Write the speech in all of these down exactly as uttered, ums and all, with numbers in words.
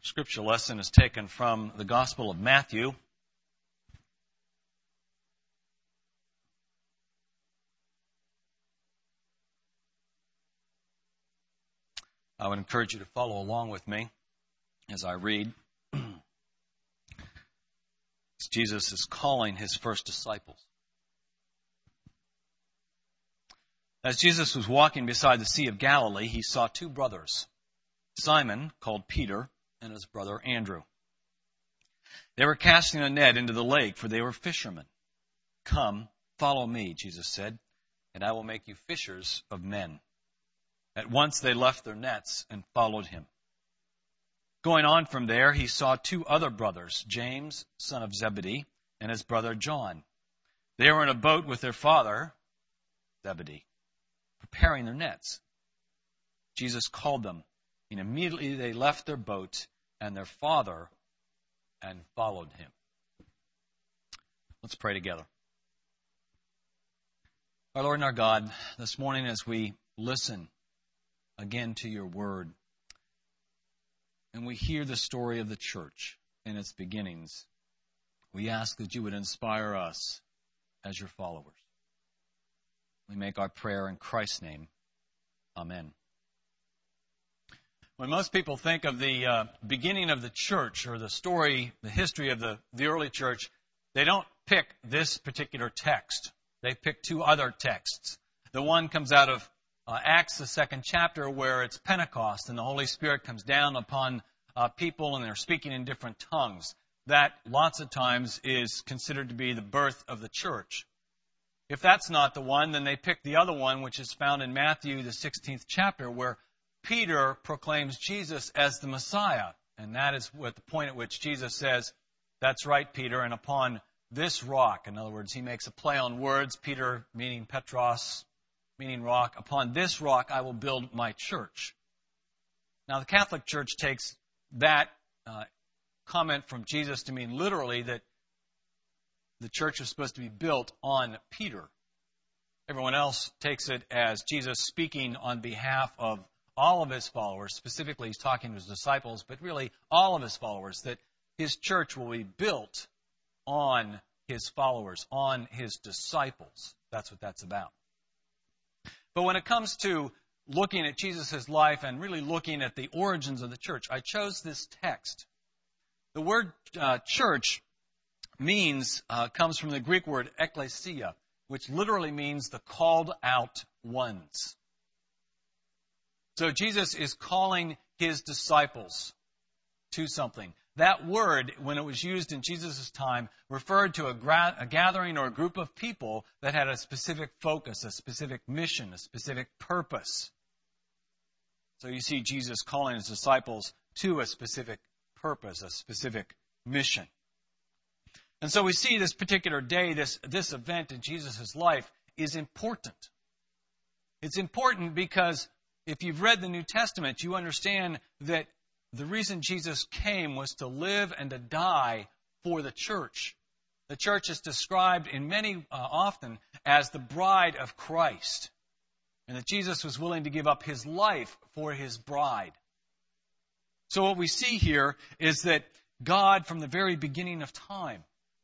Scripture lesson is taken from the Gospel of Matthew. I would encourage you to follow along with me as I read. Jesus is calling his first disciples. As Jesus was walking beside the Sea of Galilee, he saw two brothers, Simon, called Peter, and his brother Andrew. They were casting a net into the lake, for they were fishermen. "Come, follow me," Jesus said, "and I will make you fishers of men." At once they left their nets and followed him. Going on from there, he saw two other brothers, James, son of Zebedee, and his brother John. They were in a boat with their father, Zebedee, preparing their nets. Jesus called them, and immediately they left their boat and their father and followed him. Let's pray together. Our Lord and our God, this morning as we listen again to your word, and we hear the story of the church in its beginnings, we ask that you would inspire us as your followers. We make our prayer in Christ's name. Amen. When most people think of the uh, beginning of the church or the story, the history of the, the early church, they don't pick this particular text. They pick two other texts. The one comes out of uh, Acts, the second chapter, where it's Pentecost and the Holy Spirit comes down upon uh, people and they're speaking in different tongues. That lots of times is considered to be the birth of the church. If that's not the one, then they pick the other one, which is found in Matthew, the sixteenth chapter, where Peter proclaims Jesus as the Messiah. And that is at the point at which Jesus says, "That's right, Peter, and upon this rock," in other words, he makes a play on words, Peter meaning Petros, meaning rock, "upon this rock I will build my church." Now, the Catholic Church takes that uh, comment from Jesus to mean literally that the church is supposed to be built on Peter. Everyone else takes it as Jesus speaking on behalf of all of his followers. Specifically, he's talking to his disciples, but really all of his followers, that his church will be built on his followers, on his disciples. That's what that's about. But when it comes to looking at Jesus' life and really looking at the origins of the church, I chose this text. The word uh, church means, uh, comes from the Greek word ekklesia, which literally means the called out ones. So Jesus is calling his disciples to something. That word, when it was used in Jesus' time, referred to a, gra- a gathering or a group of people that had a specific focus, a specific mission, a specific purpose. So you see Jesus calling his disciples to a specific purpose, a specific mission. And so we see this particular day, this, this event in Jesus' life is important. It's important because if you've read the New Testament, you understand that the reason Jesus came was to live and to die for the church. The church is described in many, uh, often, as the bride of Christ. And that Jesus was willing to give up his life for his bride. So what we see here is that God, from the very beginning of time,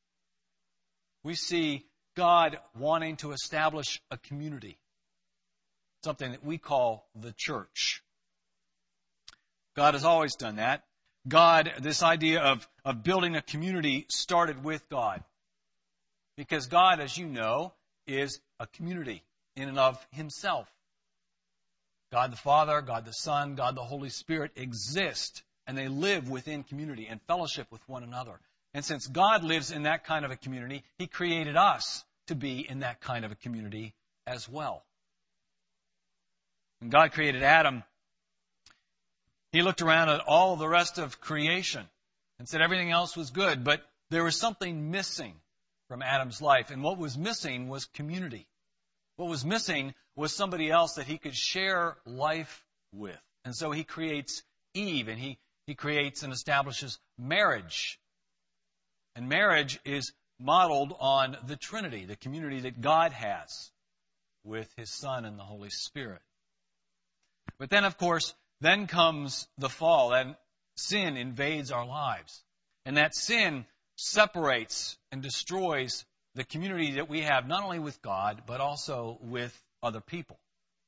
we see God wanting to establish a community. Something that we call the church. God has always done that. God, this idea of, of building a community started with God. Because God, as you know, is a community in and of himself. God the Father, God the Son, God the Holy Spirit exist, and they live within community and fellowship with one another. And since God lives in that kind of a community, he created us to be in that kind of a community as well. When God created Adam, he looked around at all the rest of creation and said everything else was good, but there was something missing from Adam's life, and what was missing was community. What was missing was somebody else that he could share life with. And so he creates Eve, and he, he creates and establishes marriage. And marriage is modeled on the Trinity, the community that God has with his Son and the Holy Spirit. But then, of course, then comes the fall. And sin invades our lives. And that sin separates and destroys the community that we have, not only with God, but also with other people.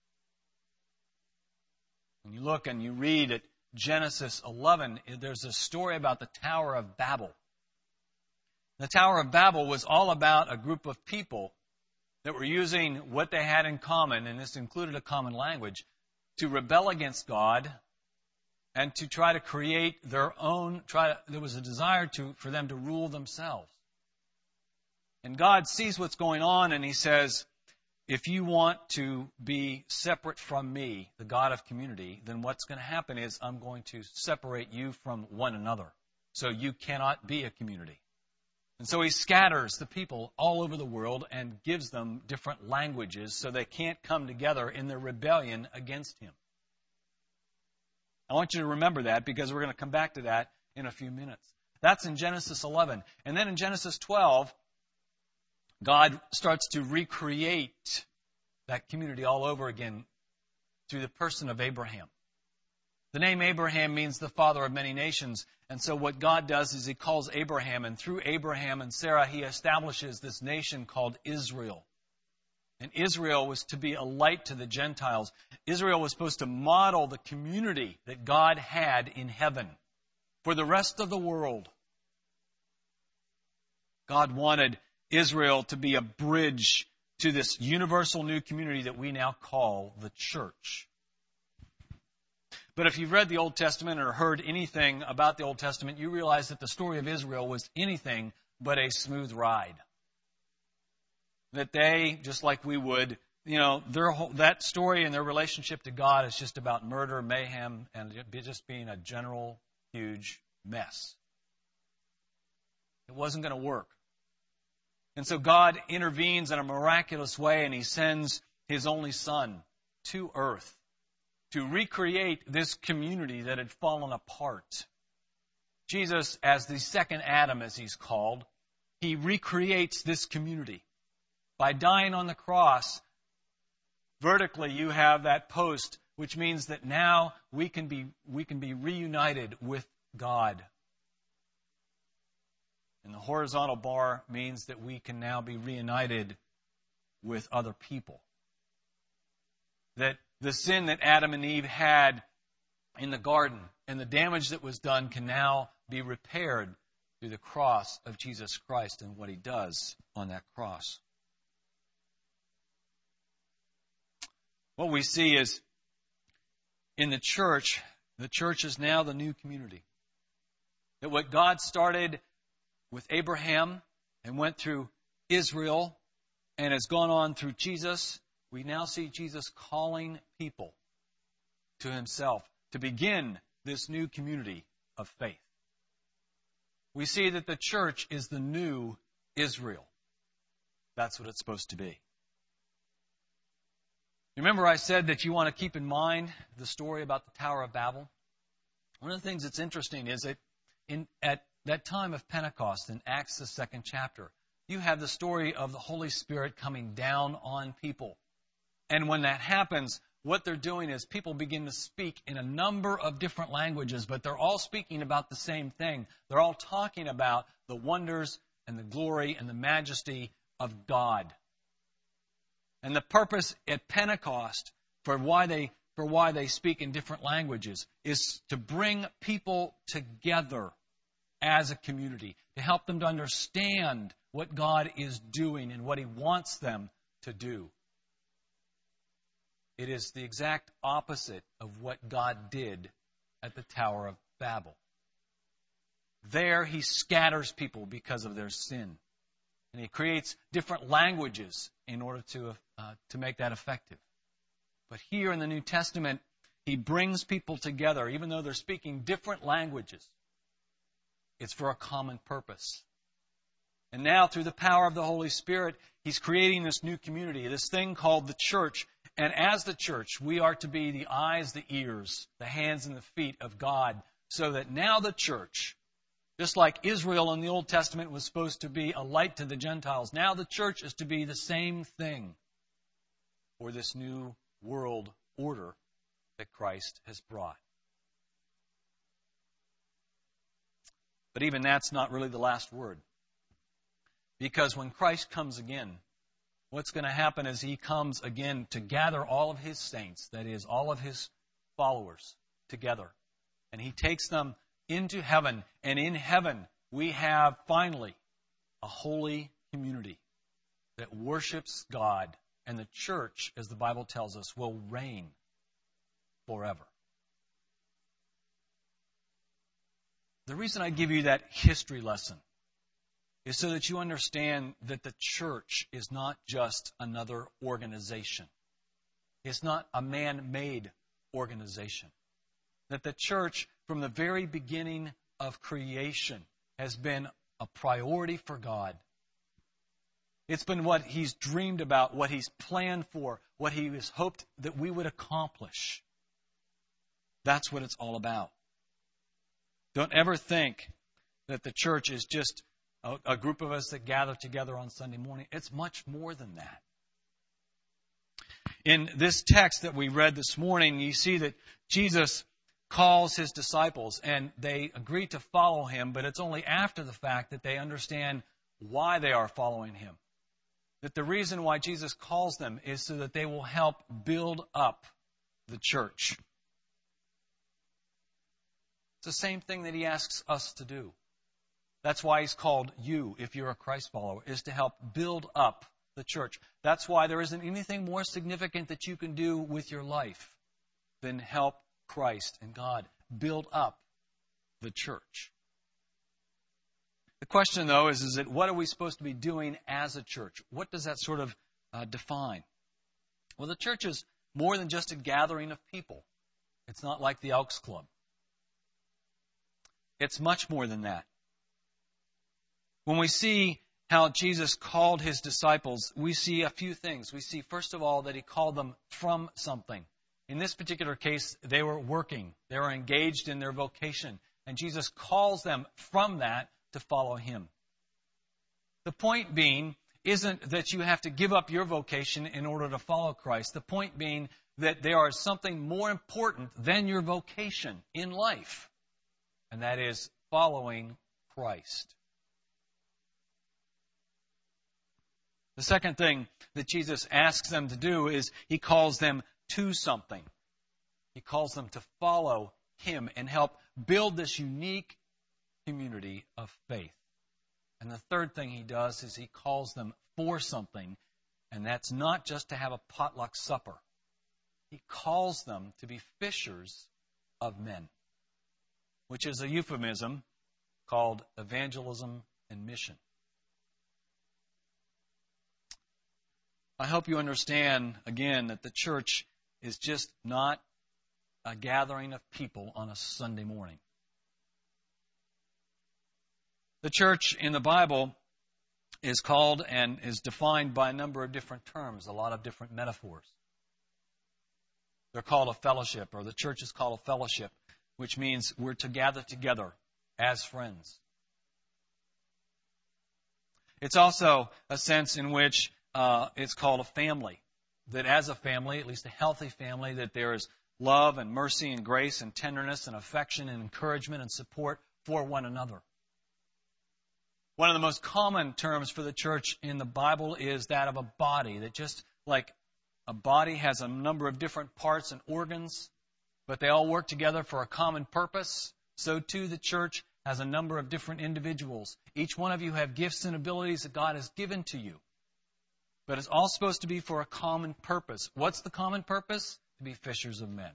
When you look and you read at Genesis eleven, there's a story about the Tower of Babel. The Tower of Babel was all about a group of people that were using what they had in common, and this included a common language, to rebel against God and to try to create their own, try to, there was a desire to, for them to rule themselves. And God sees what's going on, and He says, if you want to be separate from me, the God of community, then what's going to happen is I'm going to separate you from one another. So you cannot be a community. And so He scatters the people all over the world and gives them different languages so they can't come together in their rebellion against Him. I want you to remember that because we're going to come back to that in a few minutes. That's in Genesis eleven. And then in Genesis twelve, God starts to recreate that community all over again through the person of Abraham. The name Abraham means the father of many nations. And so what God does is He calls Abraham, and through Abraham and Sarah, He establishes this nation called Israel. And Israel was to be a light to the Gentiles. Israel was supposed to model the community that God had in heaven for the rest of the world. God wanted Israel to be a bridge to this universal new community that we now call the church. But if you've read the Old Testament or heard anything about the Old Testament, you realize that the story of Israel was anything but a smooth ride. That they, just like we would, you know, their whole, that story and their relationship to God is just about murder, mayhem, and just being a general, huge mess. It wasn't going to work. And so God intervenes in a miraculous way, and He sends His only Son to earth to recreate this community that had fallen apart. Jesus, as the second Adam, as He's called, He recreates this community. By dying on the cross, vertically you have that post, which means that now we can be, we can be reunited with God. And the horizontal bar means that we can now be reunited with other people. That the sin that Adam and Eve had in the garden and the damage that was done can now be repaired through the cross of Jesus Christ and what He does on that cross. What we see is in the church, the church is now the new community. That what God started with Abraham and went through Israel and has gone on through Jesus, we now see Jesus calling people to Himself to begin this new community of faith. We see that the church is the new Israel. That's what it's supposed to be. Remember I said that you want to keep in mind the story about the Tower of Babel? One of the things that's interesting is that in, at that time of Pentecost in Acts, the second chapter, you have the story of the Holy Spirit coming down on people. And when that happens, what they're doing is people begin to speak in a number of different languages, but they're all speaking about the same thing. They're all talking about the wonders and the glory and the majesty of God. And the purpose at Pentecost for why they for why they speak in different languages is to bring people together as a community, to help them to understand what God is doing and what He wants them to do. It is the exact opposite of what God did at the Tower of Babel. There He scatters people because of their sin. And He creates different languages in order to, uh, to make that effective. But here in the New Testament, He brings people together, even though they're speaking different languages. It's for a common purpose. And now, through the power of the Holy Spirit, He's creating this new community, this thing called the church. And as the church, we are to be the eyes, the ears, the hands, and the feet of God, so that now the church, just like Israel in the Old Testament was supposed to be a light to the Gentiles, now the church is to be the same thing for this new world order that Christ has brought. But even that's not really the last word. Because when Christ comes again, what's going to happen is he comes again to gather all of his saints, that is, all of his followers together. And he takes them into heaven. And in heaven, we have finally a holy community that worships God. And the church, as the Bible tells us, will reign forever. The reason I give you that history lesson is so that you understand that the church is not just another organization. It's not a man-made organization. That the church, from the very beginning of creation, has been a priority for God. It's been what He's dreamed about, what He's planned for, what He has hoped that we would accomplish. That's what it's all about. Don't ever think that the church is just a, a group of us that gather together on Sunday morning. It's much more than that. In this text that we read this morning, you see that Jesus calls His disciples, and they agree to follow Him, but it's only after the fact that they understand why they are following Him. That the reason why Jesus calls them is so that they will help build up the church. It's the same thing that He asks us to do. That's why He's called you, if you're a Christ follower, is to help build up the church. That's why there isn't anything more significant that you can do with your life than help Christ and God build up the church. The question, though, is, is that what are we supposed to be doing as a church? What does that sort of uh, define? Well, the church is more than just a gathering of people. It's not like the Elks Club. It's much more than that. When we see how Jesus called His disciples, we see a few things. We see, first of all, that He called them from something. In this particular case, they were working. They were engaged in their vocation. And Jesus calls them from that to follow Him. The point being isn't that you have to give up your vocation in order to follow Christ. The point being that there is something more important than your vocation in life. And that is following Christ. The second thing that Jesus asks them to do is He calls them to something. He calls them to follow Him and help build this unique community of faith. And the third thing He does is He calls them for something, and that's not just to have a potluck supper. He calls them to be fishers of men, which is a euphemism called evangelism and mission. I hope you understand, again, that the church is just not a gathering of people on a Sunday morning. The church in the Bible is called and is defined by a number of different terms, a lot of different metaphors. They're called a fellowship, or the church is called a fellowship, which means we're to gather together as friends. It's also a sense in which uh, it's called a family. That as a family, at least a healthy family, that there is love and mercy and grace and tenderness and affection and encouragement and support for one another. One of the most common terms for the church in the Bible is that of a body. That just like a body has a number of different parts and organs, but they all work together for a common purpose, so too the church has a number of different individuals. Each one of you have gifts and abilities that God has given to you. But it's all supposed to be for a common purpose. What's the common purpose? To be fishers of men.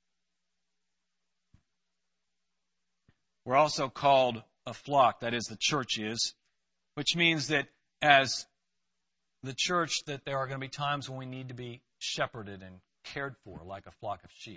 We're also called a flock, that is, the church is, which means that as the church, that there are going to be times when we need to be shepherded and cared for like a flock of sheep.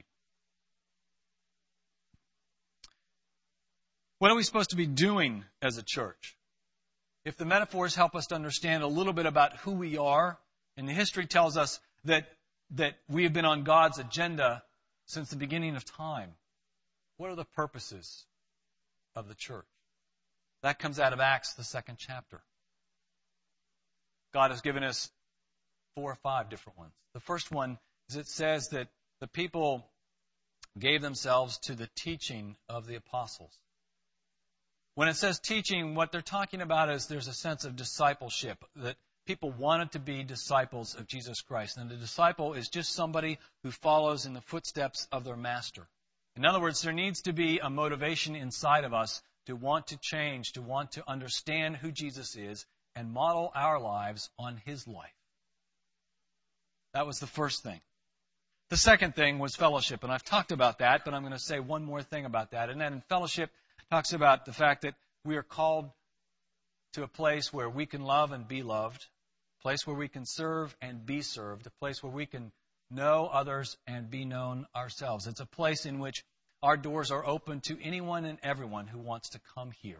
What are we supposed to be doing as a church? If the metaphors help us to understand a little bit about who we are, and the history tells us that, that we have been on God's agenda since the beginning of time, what are the purposes of the church? That comes out of Acts, the second chapter. God has given us four or five different ones. The first one is it says that the people gave themselves to the teaching of the apostles. When it says teaching, what they're talking about is there's a sense of discipleship, that people wanted to be disciples of Jesus Christ. And the disciple is just somebody who follows in the footsteps of their master. In other words, there needs to be a motivation inside of us to want to change, to want to understand who Jesus is and model our lives on His life. That was the first thing. The second thing was fellowship, and I've talked about that, but I'm going to say one more thing about that. And then in fellowship, talks about the fact that we are called to a place where we can love and be loved, a place where we can serve and be served, a place where we can know others and be known ourselves. It's a place in which our doors are open to anyone and everyone who wants to come here.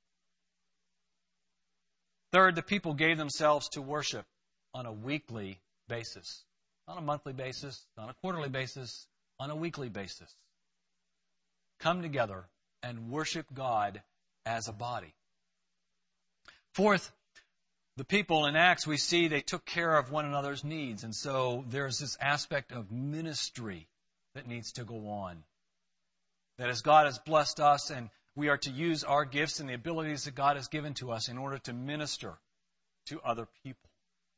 Third, the people gave themselves to worship on a weekly basis. On a monthly basis, on a quarterly basis, on a weekly basis. Come together and worship God as a body. Fourth, the people in Acts, we see they took care of one another's needs. And so there's this aspect of ministry that needs to go on. That as God has blessed us, and we are to use our gifts and the abilities that God has given to us in order to minister to other people.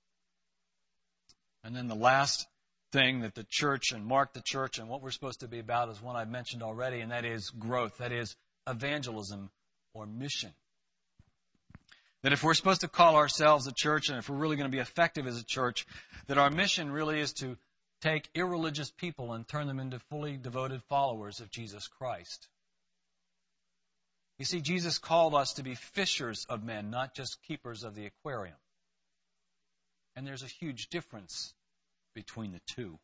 And then the last thing that the church and mark the church and what we're supposed to be about is one I've mentioned already, and that is growth. That is evangelism or mission. That if we're supposed to call ourselves a church, and if we're really going to be effective as a church, that our mission really is to take irreligious people and turn them into fully devoted followers of Jesus Christ. You see, Jesus called us to be fishers of men, not just keepers of the aquarium. And there's a huge difference between the two.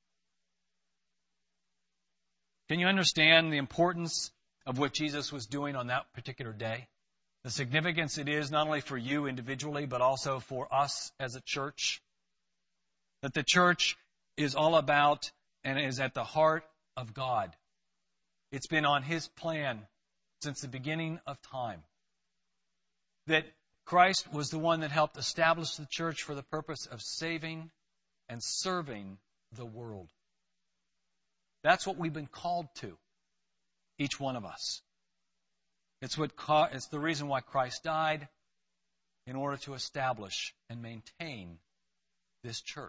Can you understand the importance of what Jesus was doing on that particular day? The significance it is not only for you individually, but also for us as a church. That the church is all about and is at the heart of God. It's been on His plan since the beginning of time. That Christ was the one that helped establish the church for the purpose of saving and serving the world. That's what we've been called to, each one of us. It's what it's the reason why Christ died, in order to establish and maintain this church.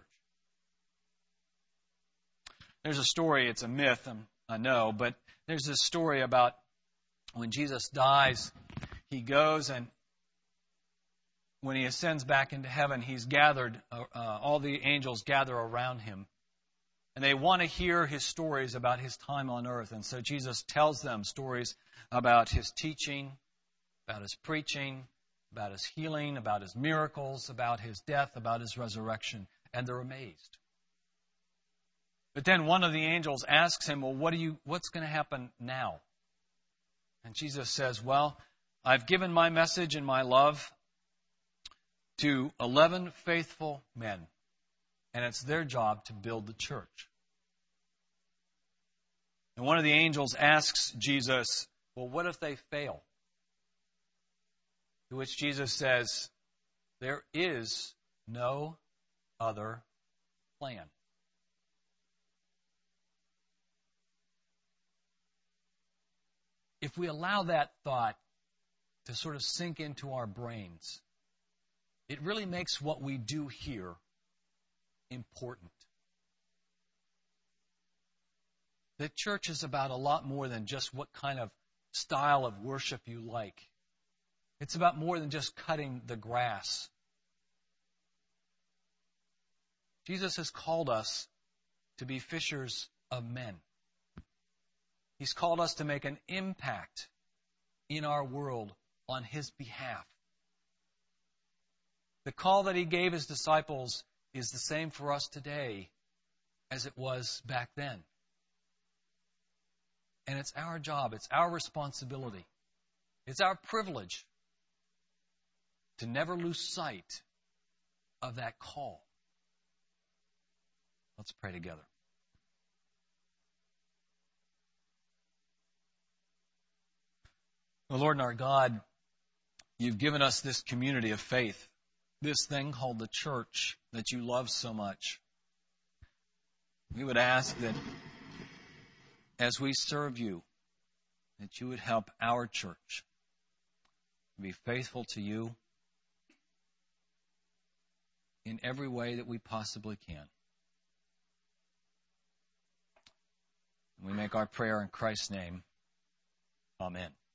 There's a story, it's a myth, I know, but there's this story about when Jesus dies, He goes and when He ascends back into heaven, He's gathered, uh, uh, all the angels gather around Him. And they want to hear His stories about His time on earth. And so Jesus tells them stories about His teaching, about His preaching, about His healing, about His miracles, about His death, about His resurrection. And they're amazed. But then one of the angels asks Him, well, what do you, what's going to happen now? And Jesus says, well, I've given my message and my love to eleven faithful men, and it's their job to build the church. And one of the angels asks Jesus, well, what if they fail? To which Jesus says, there is no other plan. If we allow that thought to sort of sink into our brains, it really makes what we do here important. The church is about a lot more than just what kind of style of worship you like. It's about more than just cutting the grass. Jesus has called us to be fishers of men. He's called us to make an impact in our world on His behalf. The call that He gave His disciples is the same for us today as it was back then. And it's our job, it's our responsibility, it's our privilege to never lose sight of that call. Let's pray together. Oh, Lord and our God, You've given us this community of faith, this thing called the church that You love so much. We would ask that as we serve You, that You would help our church to be faithful to you in every way that we possibly can. We make our prayer in Christ's name. Amen.